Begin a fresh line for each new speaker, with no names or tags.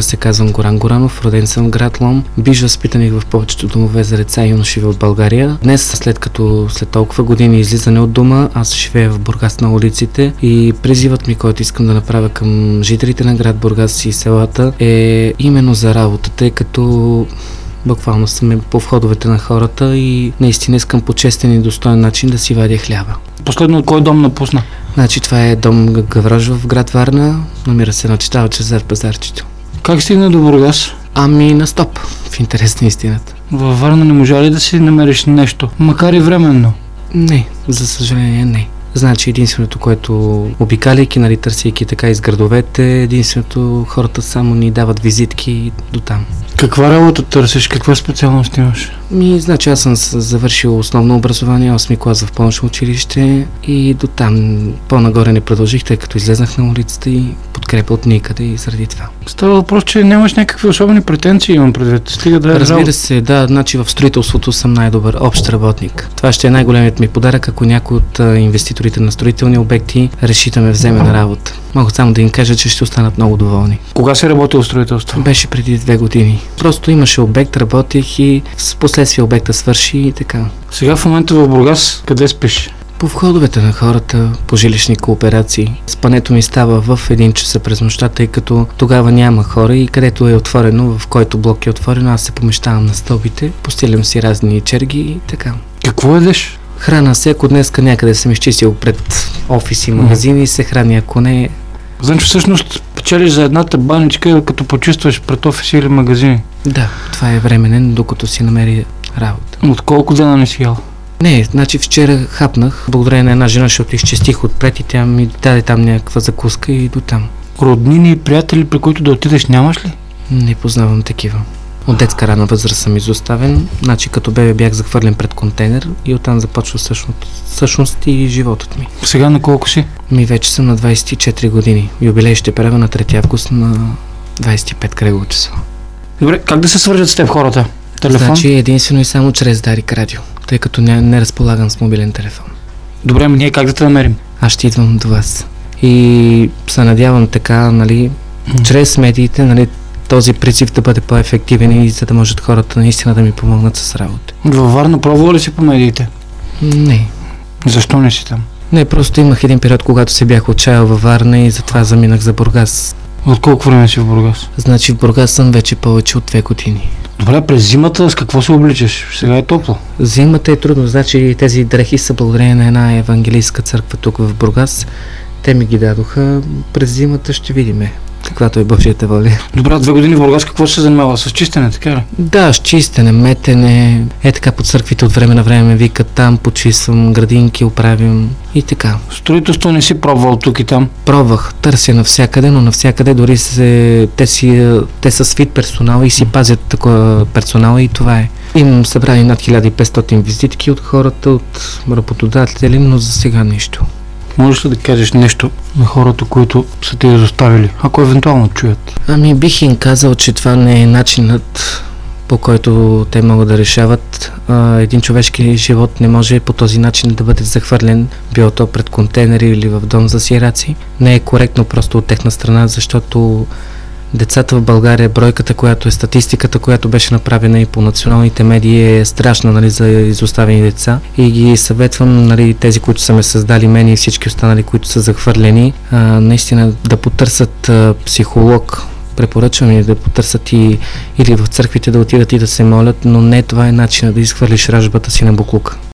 Разбира се, казвам Горан Горанов, роден съм в град Лом. Бивш възпитаник в повечето домове за деца и юноши в България. Днес, след толкова години излизане от дома, аз живея в Бургас на улиците и призивът ми, който искам да направя към жителите на град Бургас и селата е именно за работа, тъй като буквално съм по входовете на хората и наистина искам по честен и достоен начин да си вадя хляба.
Последно от кой дом напусна?
Значи това е дом Гаврош в град Варна, намира се на Читава Чезар Пазарчето.
Как стигна до Бургас?
Ами на стоп, в интерес на истината.
Във Варна не можа ли да си намериш нещо, макар и временно?
Не, за съжаление не. Значи единственото, което обикаляйки, търсейки така из градовете, единственото хората само ни дават визитки и до там.
Каква работа търсиш? Каква специалност имаш?
Значи аз съм завършил основно образование, 8-ми клас в помощно училище и до там по-нагоре не продължих, тъй като излезнах на улицата и подкрепа от никъде и заради това.
Става въпрос, че нямаш някакви особени претенции, имам предвид. Стига да е
Разбира се, да, значи в строителството съм най-добър общ работник. Това ще е най-големият ми подарък, ако някой от инвеститорите на строителни обекти реши да ме вземе на работа. Мога само да им кажа, че ще останат много доволни.
Кога си работил в строителство?
Беше преди 2 години. Просто имаше обект, работех и с последствие обекта свърши и така.
Сега в момента в Бургас къде спиш?
По входовете на хората, по жилищни кооперации. Спането ми става в 1 часа през нощта, тъй като тогава няма хора и където е отворено, в който блок е отворено, аз се помещавам на стълбите, постилям си разни черги и така.
Какво едеш?
Храна се, ако днеска някъде съм изчистил пред офиси, магазини, се храни, ако не...
Значи всъщност печелиш за едната баничка, като почистваш пред офиси или магазини?
Да, това е временен, докато си намери работа.
От колко дена не си ял?
Не, значи вчера хапнах, благодарение на една жена, защото изчистих отпред и тя ми даде там някаква закуска и до там.
Роднини и приятели, при които да отидеш, нямаш ли?
Не познавам такива. От детска рана възраст съм изоставен, значи като бебе бях захвърлен пред контейнер и оттам започва всъщност и животът ми.
Сега на колко си?
Вече съм на 24 години. Юбилей ще правя на 3 август на 25 крегово число.
Добре, как да се свържат с теб хората? Телефон?
Значи единствено и само чрез Дарик Радио, тъй като не разполагам с мобилен телефон.
Добре, ние как да те намерим?
Аз ще идвам до вас. И се надявам така, чрез медиите, този призив да бъде по-ефективен и за да можат хората наистина да ми помогнат с работа.
Във Варна пробвала ли си по медиите?
Не.
Защо не си там?
Не, просто имах един период, когато се бях отчаял във Варна и затова заминах за Бургас.
От колко време си в Бургас?
Значи в Бургас съм вече повече от 2 години.
Добре, през зимата с какво се обличаш? Сега е топло.
Зимата е трудно, значи тези дрехи са благодарение на една евангелийска църква тук в Бургас. Те ми ги дадоха. През зимата ще видиме каквато е Божията воля.
Добре, 2 години в Бургас какво се занимава? С чистене, така ли?
Да, с чистене, метене. Така по църквите от време на време ме викат там, почиствам, градинки оправям и така.
Строителство не си пробвал тук и там?
Пробвах, търся навсякъде, но навсякъде дори те са свит персонал и си пазят такова персонала и това е. Имам събрани над 1500 визитки от хората, от работодатели, но за сега нищо.
Можеш ли да кажеш нещо на хората, които са те изоставили, ако евентуално чуят?
Бих им казал, че това не е начинът, по който те могат да решават. Един човешки живот не може по този начин да бъде захвърлен, било то пред контейнери или в дом за сираци. Не е коректно просто от техна страна, защото децата в България, бройката, която е статистиката, която беше направена и по националните медии е страшна за изоставени деца и ги съветвам тези, които са ме създали мен и всички останали, които са захвърлени, наистина да потърсят психолог. Препоръчвам и да потърсят или в църквите да отидат и да се молят, но не това е начинът да изхвърлиш ражбата си на боклука.